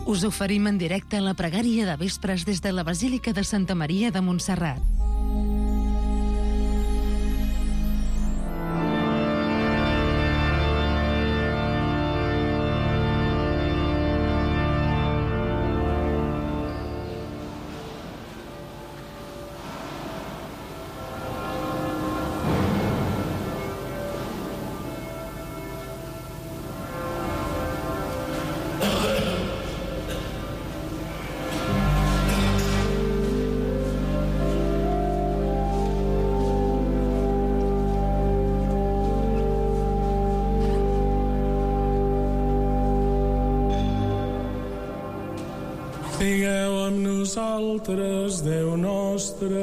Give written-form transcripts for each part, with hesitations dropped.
Us oferim en directe la pregària de vespres des de la Basílica de Santa Maria de Montserrat. Sigueu amb nosaltres, Déu nostre.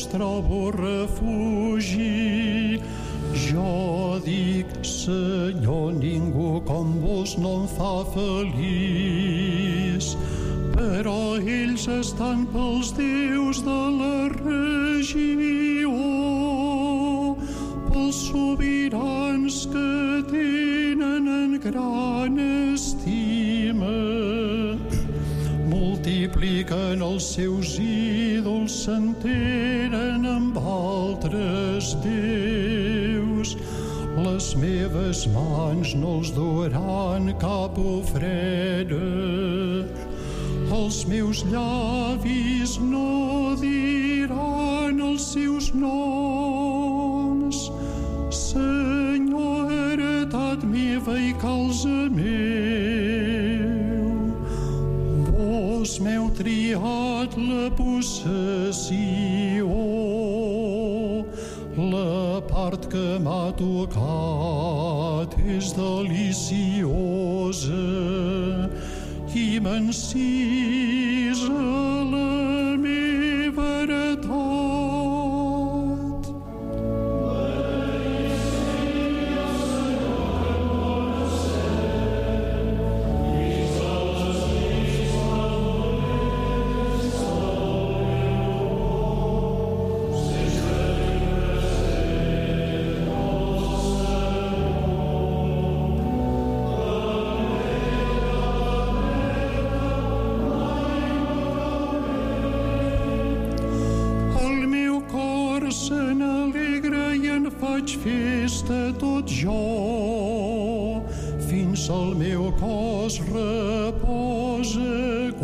trobo refugi. Jo dic, Senyor, ningú com vos no em fa feliç, però ells estan pels déus de la regió, pels sobirans que tenen en gran estima. Multipliquen els seus ídols, s'entenen amb altres déus. Les meves mans no els duran cap ofrena, els meus llavis no diran els seus noms. Senyor, heretat meva i calze meu, vos m'heu triat la possessió, la part que m'ha tocat és deliciosa i m'encisa la meva heretat. Se n'alegra i en faig festa tot jo, fins al meu cos reposa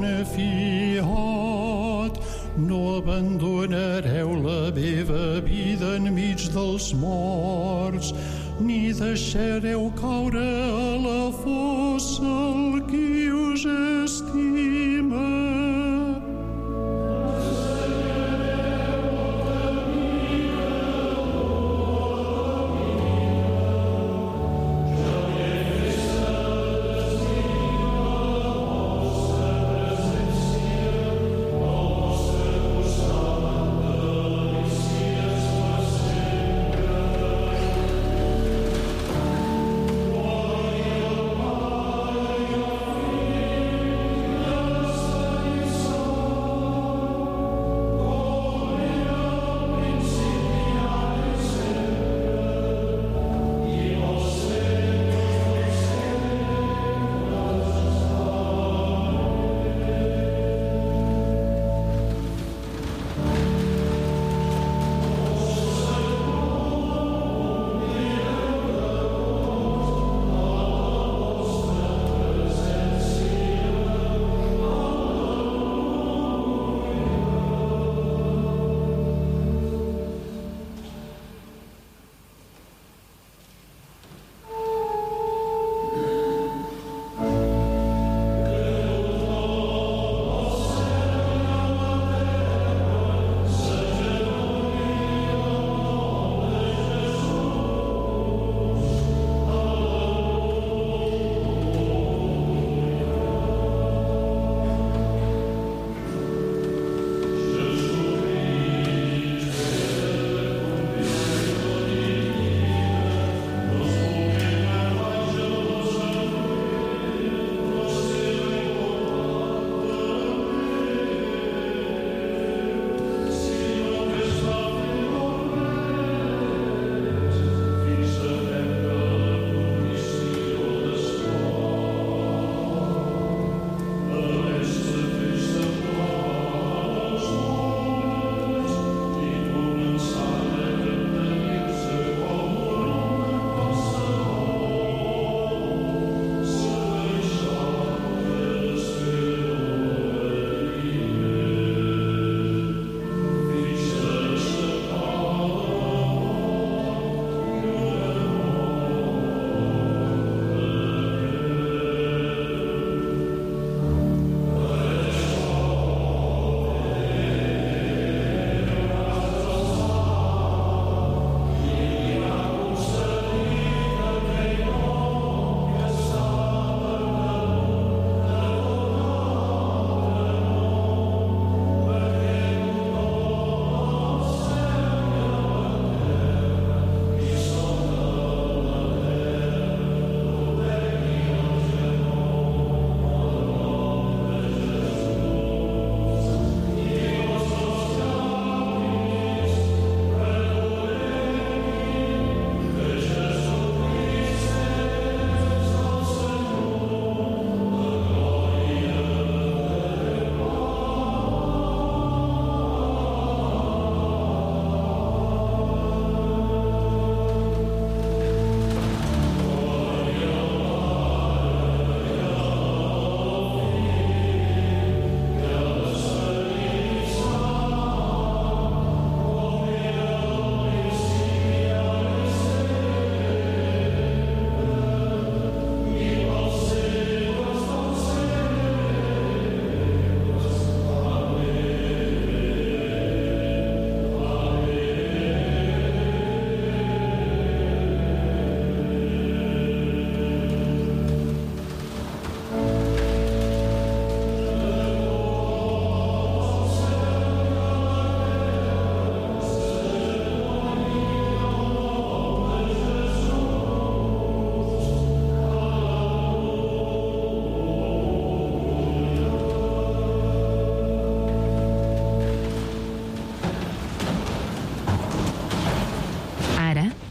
confiat. No abandonareu la meva vida enmig dels morts, ni deixareu caure a la fossa el qui us estima.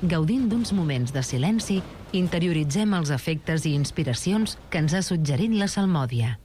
gaudint d'uns moments de silenci, interioritzem els efectes i inspiracions que ens ha suggerit la salmòdia.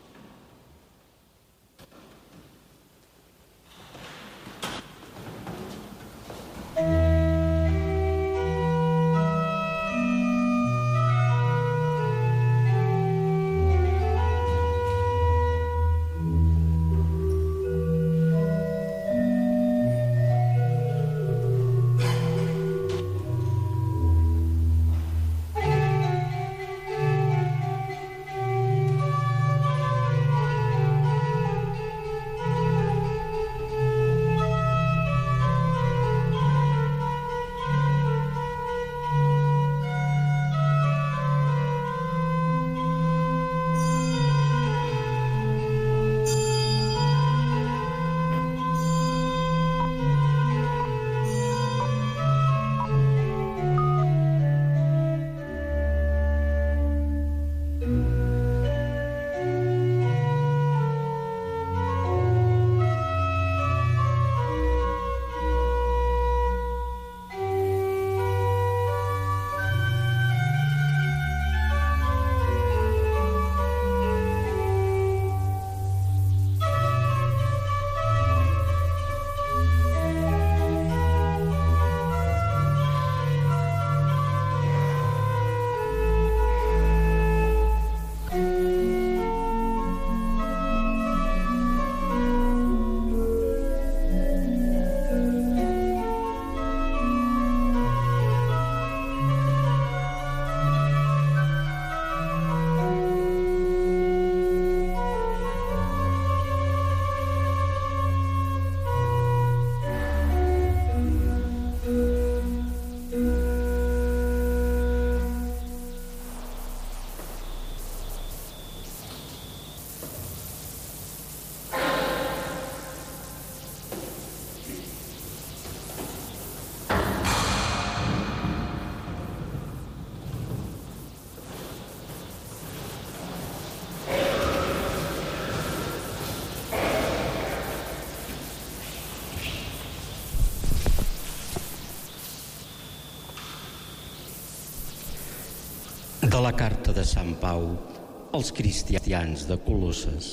De la carta de Sant Pau als cristians de Colosses.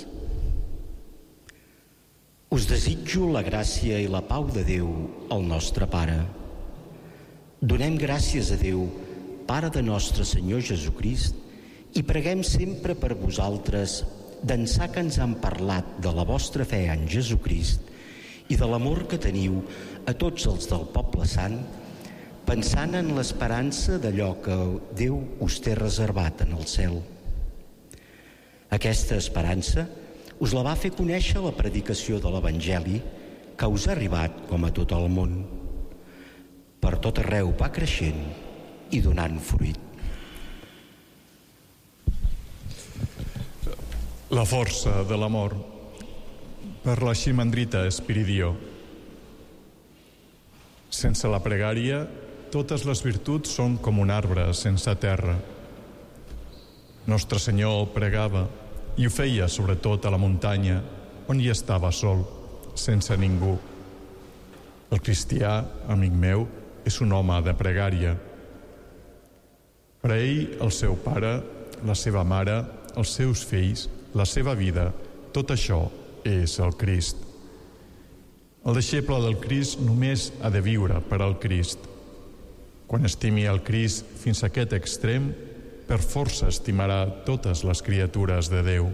Us desitjo la gràcia i la pau de Déu, el nostre Pare. Donem gràcies a Déu, Pare de nostre Senyor Jesucrist, i preguem sempre per vosaltres, d'ençà que ens han parlat de la vostra fe en Jesucrist i de l'amor que teniu a tots els del poble sant, pensant en l'esperança d'allò que Déu us té reservat en el cel. Aquesta esperança us la va fer conèixer la predicació de l'Evangeli que us ha arribat com a tot el món. Per tot arreu va creixent i donant fruit. La força de l'amor per la Ximandrita Espiridió. Sense la pregària, totes les virtuts són com un arbre sense terra. Nostre Senyor pregava i ho feia sobretot a la muntanya, on hi estava sol, sense ningú. El cristià, amic meu, és un home de pregària. Per a ell, el seu pare, la seva mare, els seus fills, la seva vida, tot això és el Crist. El deixeble del Crist només ha de viure per al Crist. Quan estimi el Crist fins a aquest extrem, per força estimarà totes les criatures de Déu.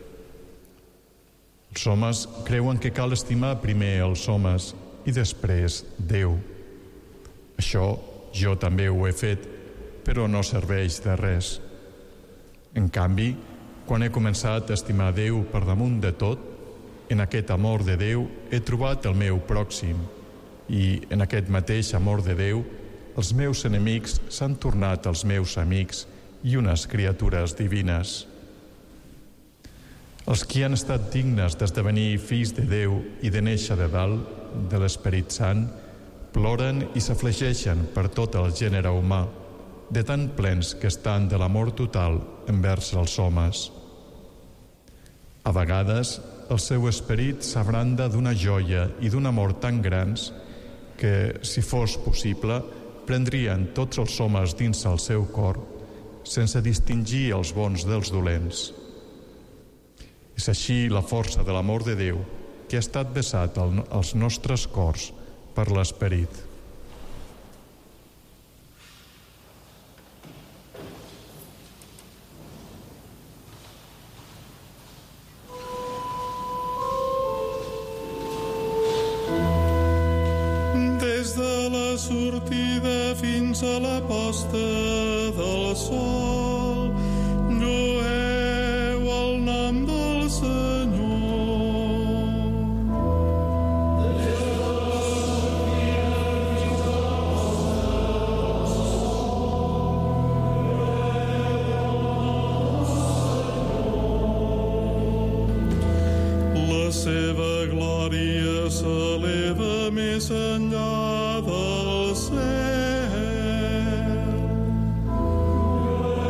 Els homes creuen que cal estimar primer els homes i després Déu. Això jo també ho he fet, però no serveix de res. En canvi, quan he començat a estimar Déu per damunt de tot, en aquest amor de Déu he trobat el meu pròxim i en aquest mateix amor de Déu els meus enemics s'han tornat els meus amics i unes criatures divines. Els qui han estat dignes d'esdevenir fills de Déu i de néixer de dalt, de l'Esperit Sant, ploren i s'afligeixen per tot el gènere humà, de tan plens que estan de l'amor total envers els homes. A vegades, el seu esperit s'abranda d'una joia i d'un amor tan grans que, si fos possible, prendrien tots els homes dins el seu cor, sense distingir els bons dels dolents. És així la força de l'amor de Déu que ha estat vessat als nostres cors per l'Esperit. Des de la sortida fins a la posta del sol, llueu el nom del Senyor. La seva glòria s'eleva més enllà del cel.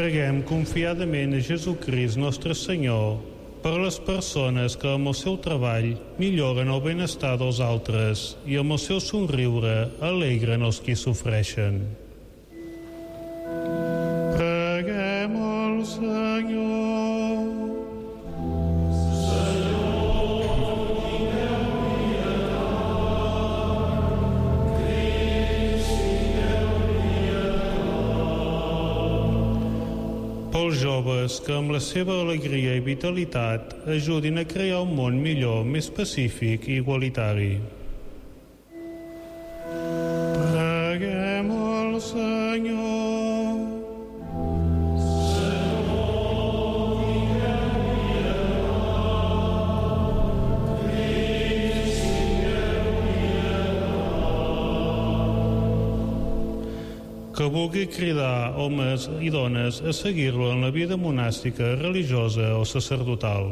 Preguem confiadament a Jesucrist, nostre Senyor, per les persones que amb el seu treball milloren el benestar dels altres i amb el seu somriure alegren els qui sofreixen. Preguem al Senyor. Pels joves que amb la seva alegria i vitalitat ajudin a crear un món millor, més pacífic i igualitari. Preguem al Senyor. Que vulgui cridar homes i dones a seguir-lo en la vida monàstica, religiosa o sacerdotal.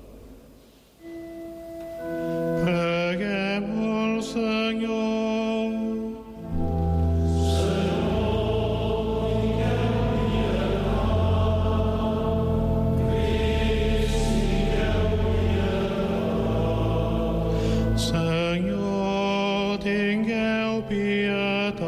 Preguem al Senyor. Senyor, tingueu pietat.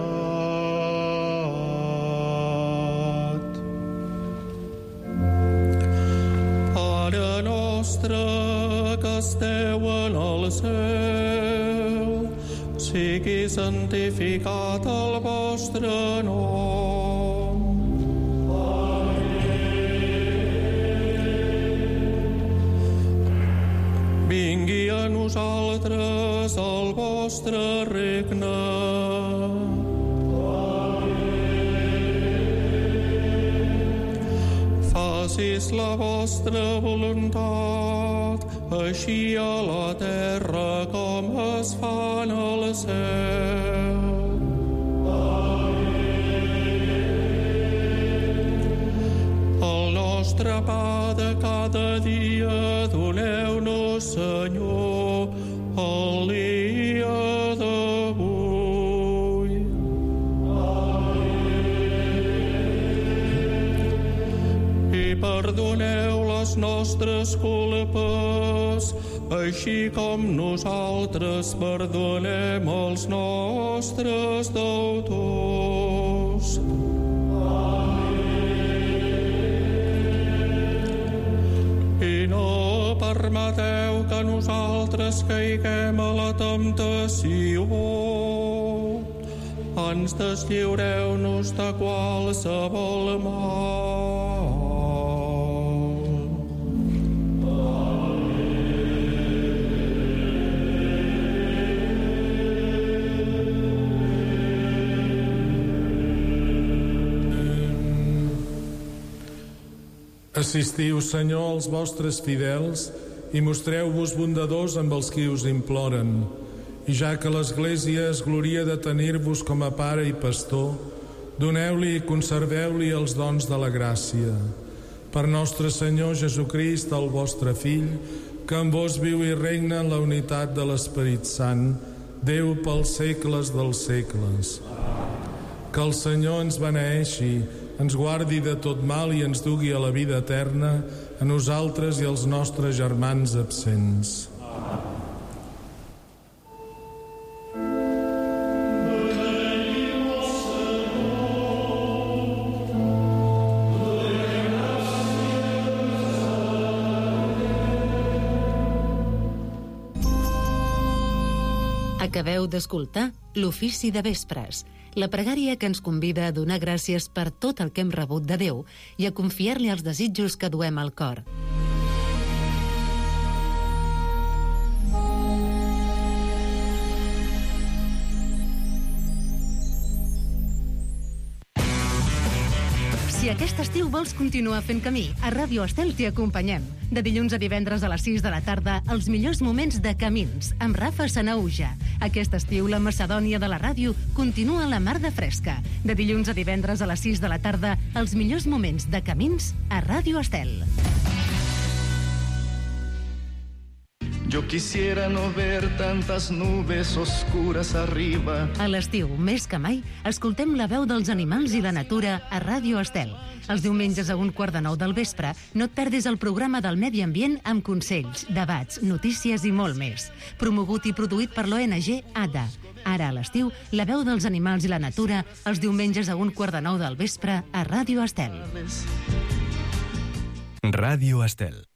Que esteu en el cel, sigui santificat el vostre nom. Vingui a nosaltres el vostre regne. Facis la vostra voluntat, així a la terra com es fa en el cel. El nostre pa de cada dia doneu-nos, Senyor, el dia d'avui. I perdoneu les nostres culpes, així com nosaltres perdonem els nostres deutors. I no permeteu que nosaltres caiguem a la temptació. Ans deslliureu-nos de qualsevol mal. Assistiu, Senyor, als vostres fidels i mostreu-vos bondadors amb els qui us imploren. I ja que l'Església es gloria de tenir-vos com a pare i pastor, doneu-li i conserveu-li els dons de la gràcia. Per nostre Senyor Jesucrist, el vostre Fill, que amb vos viu i regna en la unitat de l'Esperit Sant, Déu pels segles dels segles. Que el Senyor ens beneeixi, ens guardi de tot mal i ens dugui a la vida eterna, a nosaltres i als nostres germans absents. Acabeu d'escoltar l'Ofici de Vespres, la pregària que ens convida a donar gràcies per tot el que hem rebut de Déu i a confiar-li els desitjos que duem al cor. Si aquest estiu vols continuar fent camí, a Ràdio Estel t'hi acompanyem. De dilluns a divendres a les 6 de la tarda, els millors moments de Camins, amb Rafa Sanauja. Aquest estiu, la Macedònia de la ràdio continua a la mar de fresca. De dilluns a divendres a les 6 de la tarda, els millors moments de Camins a Ràdio Estel. Yo quisiera no ver tantas nubes oscuras arriba. A l'estiu, més que mai, escoltem la veu dels animals i la natura a Ràdio Estel. Els diumenges a 1:15 del vespre no et perdis el programa del medi ambient amb consells, debats, notícies i molt més. Promogut i produït per l'ONG ADA. Ara a l'estiu, la veu dels animals i la natura els diumenges a 1:15 del vespre a Ràdio Estel. Ràdio Estel.